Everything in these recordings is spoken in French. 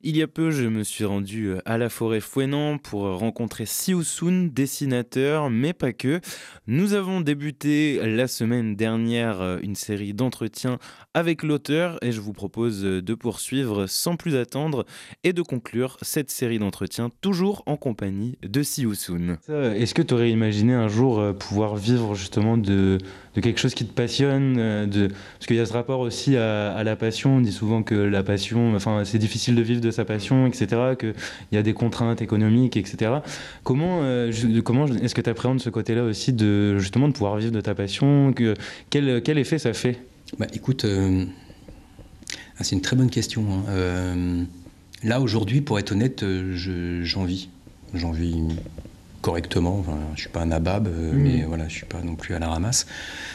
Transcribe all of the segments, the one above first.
Il y a peu, je me suis rendu à la forêt Fouesnant pour rencontrer Sioussoun, dessinateur, mais pas que. Nous avons débuté la semaine dernière une série d'entretiens avec l'auteur et je vous propose de poursuivre sans plus attendre et de conclure cette série d'entretiens toujours en compagnie de Sioussoun. Est-ce que tu aurais imaginé un jour pouvoir vivre justement de quelque chose qui te passionne parce qu'il y a ce rapport aussi à la passion. On dit souvent que la passion, enfin, c'est difficile de vivre de sa passion, etc., qu'il y a des contraintes économiques, etc. Comment est-ce que tu appréhendes ce côté-là aussi de, justement, de pouvoir vivre de ta passion quel effet ça fait? Bah, écoute, c'est une très bonne question, hein. Là, aujourd'hui, pour être honnête, j'en vis. J'en vis correctement. Enfin, je ne suis pas un nabab, mais voilà, je ne suis pas non plus à la ramasse.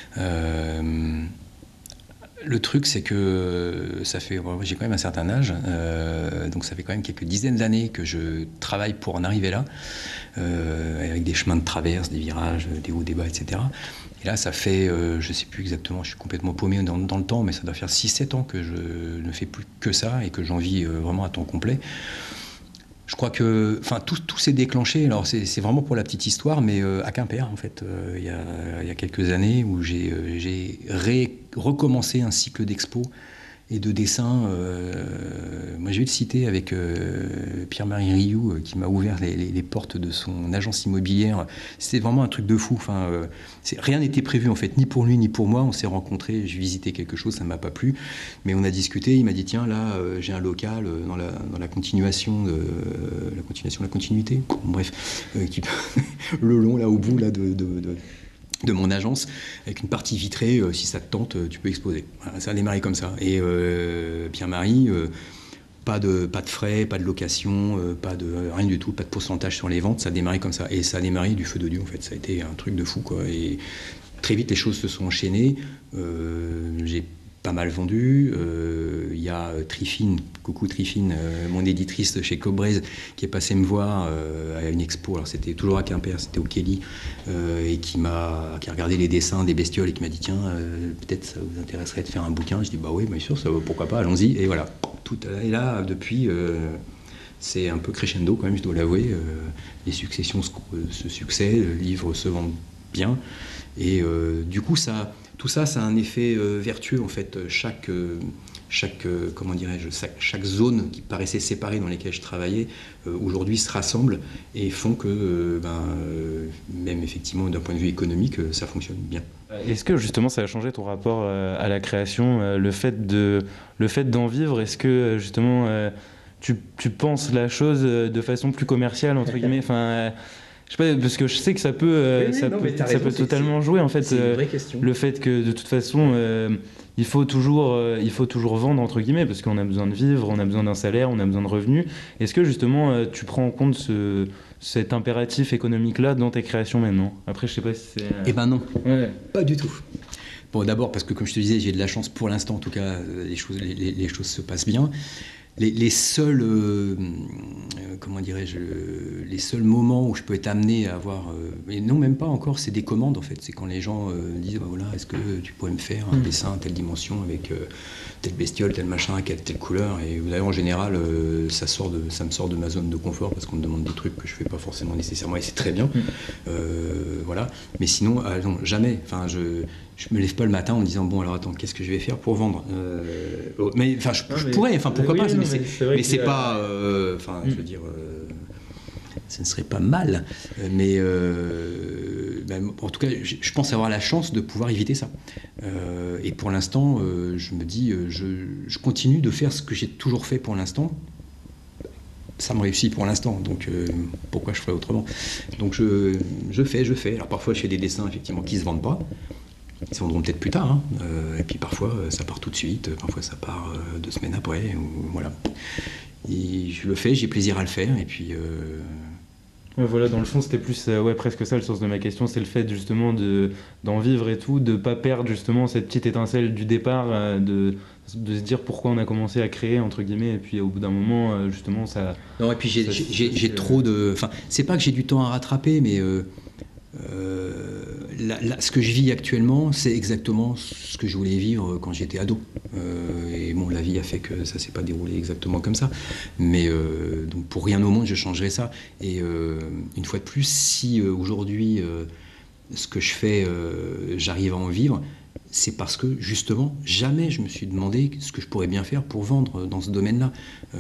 Le truc, c'est que j'ai quand même un certain âge, donc ça fait quand même quelques dizaines d'années que je travaille pour en arriver là, avec des chemins de traverse, des virages, des hauts, des bas, etc. Et là, ça fait, je ne sais plus exactement, je suis complètement paumé dans le temps, mais ça doit faire 6-7 ans que je ne fais plus que ça et que j'en vis vraiment à temps complet. Je crois que tout s'est déclenché, alors c'est vraiment pour la petite histoire, mais à Quimper, en fait, il y a quelques années, où j'ai recommencé un cycle d'expo et de dessin. Moi, je vais le citer avec Pierre-Marie Rioux, qui m'a ouvert les portes de son agence immobilière. C'était vraiment un truc de fou. Rien n'était prévu, en fait, ni pour lui, ni pour moi. On s'est rencontrés, j'ai visité quelque chose, ça ne m'a pas plu. Mais on a discuté, il m'a dit, tiens, là, j'ai un local dans la continuation de la continuité. Bref, le long, là, au bout, là, de mon agence, avec une partie vitrée, si ça te tente, tu peux exposer. Voilà, ça a démarré comme ça. Et Pierre-Marie, pas de frais, pas de location, rien du tout, pas de pourcentage sur les ventes, ça a démarré comme ça. Et ça a démarré du feu de Dieu, en fait. Ça a été un truc de fou, quoi. Et très vite, les choses se sont enchaînées. J'ai pas mal vendu. Il y a Trifine, coucou Trifine, mon éditrice chez Cobrez, qui est passée me voir à une expo. Alors c'était toujours à Quimper, c'était au Kelly, et qui a regardé les dessins des bestioles et qui m'a dit, tiens, peut-être ça vous intéresserait de faire un bouquin. Je dis, bah oui, bien sûr, ça, pourquoi pas, allons-y. Et voilà, et là, depuis, c'est un peu crescendo quand même, je dois l'avouer. Les successions se succèdent, le livre se vend bien. Et du coup, tout ça a un effet vertueux, en fait. Chaque zone qui paraissait séparée dans lesquelles je travaillais, aujourd'hui se rassemble et font que, même effectivement d'un point de vue économique, ça fonctionne bien. Est-ce que justement ça a changé ton rapport à la création, le fait d'en vivre? Est-ce que justement tu penses la chose de façon plus commerciale, entre guillemets? Je sais pas, parce que je sais que ça peut, ça peut totalement jouer, en fait, c'est une vraie question. le fait que de toute façon il faut toujours vendre, entre guillemets, parce qu'on a besoin de vivre, on a besoin d'un salaire, on a besoin de revenus. Est-ce que justement tu prends en compte cet impératif économique-là dans tes créations maintenant? Après, je sais pas si c'est... Eh ben non, Ouais. pas du tout. Bon, d'abord parce que, comme je te disais, j'ai de la chance pour l'instant, en tout cas, les choses se passent bien. Les seuls, les seuls moments où je peux être amené à avoir, et non, même pas encore, c'est des commandes, en fait. C'est quand les gens disent, voilà, est-ce que tu pourrais me faire un dessin à telle dimension avec telle bestiole, tel machin, telle couleur. Et d'ailleurs, en général, ça me sort de ma zone de confort parce qu'on me demande des trucs que je fais pas forcément nécessairement, et c'est très bien. Voilà. Mais sinon, non, jamais. Je me lève pas le matin en me disant, bon, alors attends, qu'est-ce que je vais faire pour vendre? Mais je pourrais, pourquoi pas, mais c'est pas, je veux dire, ce ne serait pas mal, mais en tout cas, je pense avoir la chance de pouvoir éviter ça. Et pour l'instant, je me dis, je continue de faire ce que j'ai toujours fait pour l'instant. Ça me réussit pour l'instant, donc pourquoi je ferais autrement? Donc je fais. Alors parfois, je fais des dessins effectivement qui se vendent pas. Ils se vendront peut-être plus tard, hein. Et puis parfois ça part tout de suite, parfois ça part 2 semaines après, voilà. Et je le fais, j'ai plaisir à le faire, et puis... Ouais, voilà, dans le fond, c'était plus presque ça le sens de ma question, c'est le fait justement d'en vivre et tout, de pas perdre justement cette petite étincelle du départ, de se dire pourquoi on a commencé à créer, entre guillemets, et puis au bout d'un moment, justement, ça... Non, et puis j'ai trop de... c'est pas que j'ai du temps à rattraper, mais ce que je vis actuellement, c'est exactement ce que je voulais vivre quand j'étais ado. Et bon, la vie a fait que ça s'est pas déroulé exactement comme ça. Mais donc pour rien au monde, je changerais ça. Et une fois de plus, si aujourd'hui, ce que je fais, j'arrive à en vivre, c'est parce que justement, jamais je me suis demandé ce que je pourrais bien faire pour vendre dans ce domaine-là.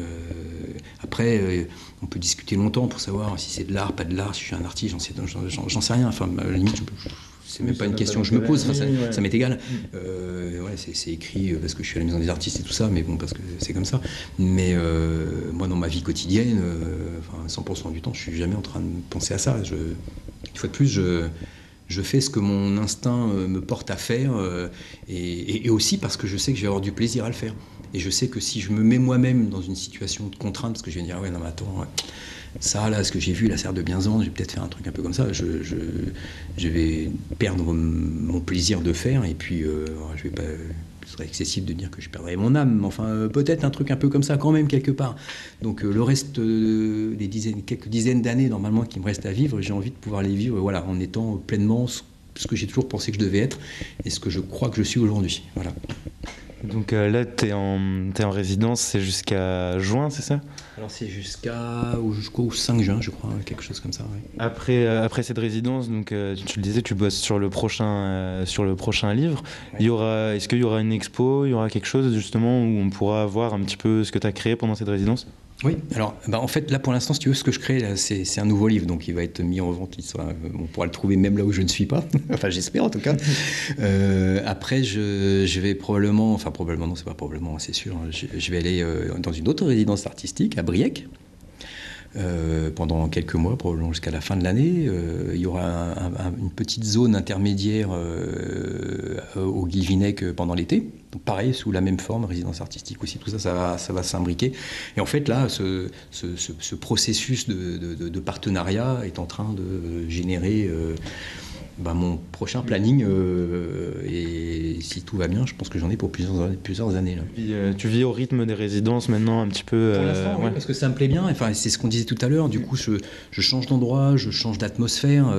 Après, on peut discuter longtemps pour savoir si c'est de l'art, pas de l'art, si je suis un artiste, j'en sais rien. Enfin, à la limite, c'est même pas une question que je me pose, enfin, ça m'est égal. Ouais, c'est écrit parce que je suis à la Maison des artistes et tout ça, mais bon, parce que c'est comme ça. Mais moi, dans ma vie quotidienne, 100% du temps, je suis jamais en train de penser à ça. Une fois de plus, je fais ce que mon instinct me porte à faire, et aussi parce que je sais que je vais avoir du plaisir à le faire. Et je sais que si je me mets moi-même dans une situation de contrainte, parce que je vais me dire, ouais, non, mais attends, ça, là, ce que j'ai vu, la serre de Bienzan, je vais peut-être faire un truc un peu comme ça, je vais perdre mon plaisir de faire, et puis je vais pas... Ce serait excessif de dire que je perdrais mon âme, mais enfin, peut-être un truc un peu comme ça quand même, quelque part. Donc le reste, quelques dizaines d'années, normalement, qui me restent à vivre, j'ai envie de pouvoir les vivre, voilà, en étant pleinement ce que j'ai toujours pensé que je devais être, et ce que je crois que je suis aujourd'hui. Voilà. Donc là, t'es en résidence, c'est jusqu'à juin, c'est ça ? Alors c'est jusqu'au 5 juin, je crois, quelque chose comme ça. Ouais. Après cette résidence, donc tu le disais, tu bosses sur le prochain livre. Ouais. Est-ce qu'il y aura une expo, il y aura quelque chose justement où on pourra voir un petit peu ce que tu as créé pendant cette résidence ? Oui, alors en fait là pour l'instant, si tu veux, ce que je crée là, c'est un nouveau livre, donc il va être mis en vente, on pourra le trouver même là où je ne suis pas, enfin j'espère en tout cas. Après je vais probablement non, c'est pas probablement, c'est sûr, je vais aller dans une autre résidence artistique à Briec. Pendant quelques mois, probablement jusqu'à la fin de l'année. Il y aura une petite zone intermédiaire au Guilvinec pendant l'été. Donc pareil, sous la même forme, résidence artistique aussi, tout ça, ça va s'imbriquer. Et en fait, là, ce processus de partenariat est en train de générer mon prochain planning. Et si tout va bien, je pense que j'en ai pour plusieurs années. Là. Tu vis au rythme des résidences maintenant, un petit peu pour l'instant, oui, parce que ça me plaît bien. Enfin, c'est ce qu'on disait tout à l'heure. Du coup, je change d'endroit, je change d'atmosphère.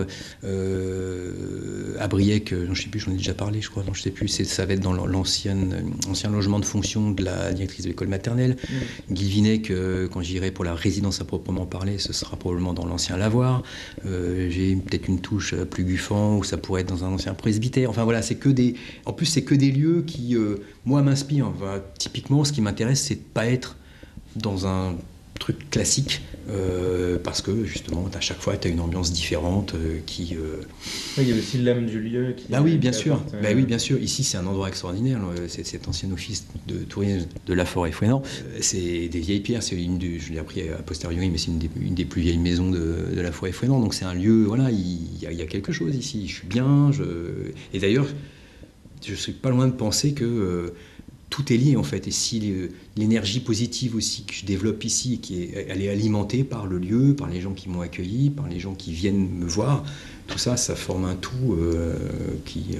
À Briec, je ne sais plus, j'en ai déjà parlé, je crois. Non, je ne sais plus. Ça va être dans l'ancien logement de fonction de la directrice de l'école maternelle. Guilvinec, quand j'irai pour la résidence à proprement parler, ce sera probablement dans l'ancien lavoir. J'ai peut-être une touche plus Guffan, où ça pourrait être dans un ancien presbytère. Enfin voilà, c'est que des lieux qui, moi, m'inspirent. Enfin, typiquement, ce qui m'intéresse, c'est de ne pas être dans un truc classique, parce que justement, à chaque fois, tu as une ambiance différente qui... Oui, il y a aussi l'âme du lieu. Oui, bien sûr. Oui, bien sûr. Ici, c'est un endroit extraordinaire. C'est cet ancien office de tourisme de la Forêt-Fouesnant. C'est des vieilles pierres. Je l'ai appris a posteriori, mais c'est une des plus vieilles maisons de la Forêt-Fouesnant. Donc c'est un lieu, voilà, il y a quelque chose ici. Je suis bien. Et d'ailleurs, je suis pas loin de penser que... tout est lié en fait, et si l'énergie positive aussi que je développe ici, elle est alimentée par le lieu, par les gens qui m'ont accueilli, par les gens qui viennent me voir, tout ça, ça forme un tout qui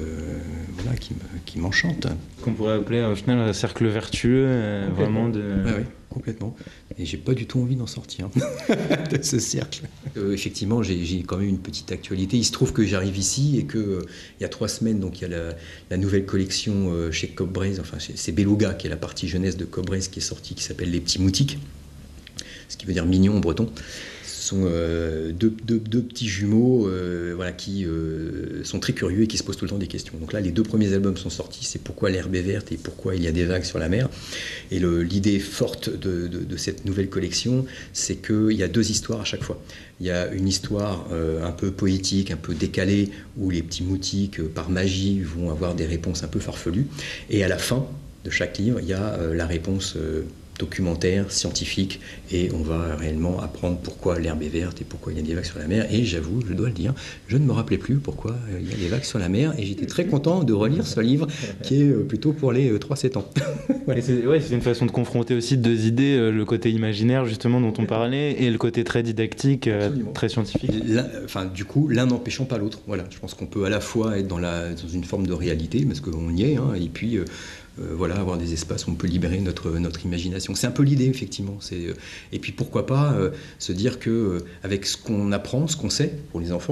m'enchante. Qu'on pourrait appeler au final un cercle vertueux, vraiment de... Oui, complètement. Et j'ai pas du tout envie d'en sortir de ce cercle. Effectivement, j'ai quand même une petite actualité. Il se trouve que j'arrive ici et que il y a 3 semaines, donc il y a la nouvelle collection chez Cobbraze, enfin c'est Beluga qui est la partie jeunesse de Cobbraze qui est sortie, qui s'appelle Les Petits Moutiques, ce qui veut dire mignon en breton. Ce sont deux petits jumeaux qui sont très curieux et qui se posent tout le temps des questions. Donc là, les 2 premiers albums sont sortis, c'est Pourquoi l'herbe est verte et Pourquoi il y a des vagues sur la mer. Et l'idée forte de cette nouvelle collection, c'est qu'il y a 2 histoires à chaque fois. Il y a une histoire un peu poétique, un peu décalée, où les petits moutiques, par magie, vont avoir des réponses un peu farfelues. Et à la fin de chaque livre, il y a la réponse documentaire, scientifique, et on va réellement apprendre pourquoi l'herbe est verte et pourquoi il y a des vagues sur la mer. Et j'avoue, je dois le dire, je ne me rappelais plus pourquoi il y a des vagues sur la mer, et j'étais très content de relire ce livre qui est plutôt pour les 3-7 ans. Ouais. C'est une façon de confronter aussi 2 idées, le côté imaginaire justement dont on parlait, et le côté très didactique, très scientifique. Du coup, l'un n'empêchant pas l'autre. Voilà, je pense qu'on peut à la fois être dans une forme de réalité, parce qu'on y est, et puis... avoir des espaces où on peut libérer notre imagination. C'est un peu l'idée, effectivement. Et puis pourquoi pas se dire qu'avec ce qu'on apprend, ce qu'on sait pour les enfants,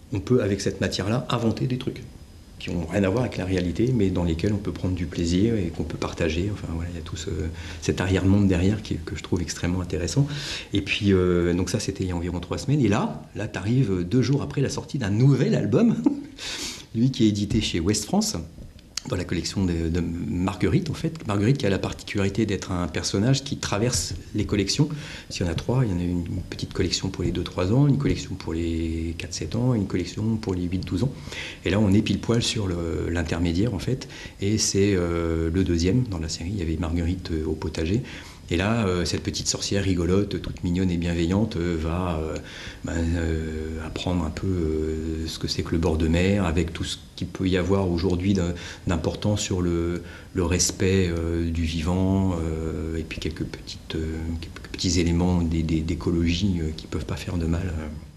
on peut, avec cette matière-là, inventer des trucs qui n'ont rien à voir avec la réalité, mais dans lesquels on peut prendre du plaisir et qu'on peut partager. Enfin voilà, il y a tout cet arrière-monde derrière que je trouve extrêmement intéressant. Et puis, donc ça, c'était il y a environ 3 semaines. Et là tu arrives 2 jours après la sortie d'un nouvel album, lui qui est édité chez Ouest France, dans la collection de Marguerite, en fait. Marguerite qui a la particularité d'être un personnage qui traverse les collections. Il y en a 3, il y en a une petite collection pour les 2-3 ans, une collection pour les 4-7 ans, une collection pour les 8-12 ans. Et là, on est pile poil sur l'intermédiaire, en fait. Et c'est le deuxième dans la série. Il y avait Marguerite au potager. Et là, cette petite sorcière rigolote, toute mignonne et bienveillante, va apprendre un peu ce que c'est que le bord de mer, avec tout ce qu'il peut y avoir aujourd'hui d'important sur le respect du vivant, et puis quelques petits éléments d'écologie qui ne peuvent pas faire de mal.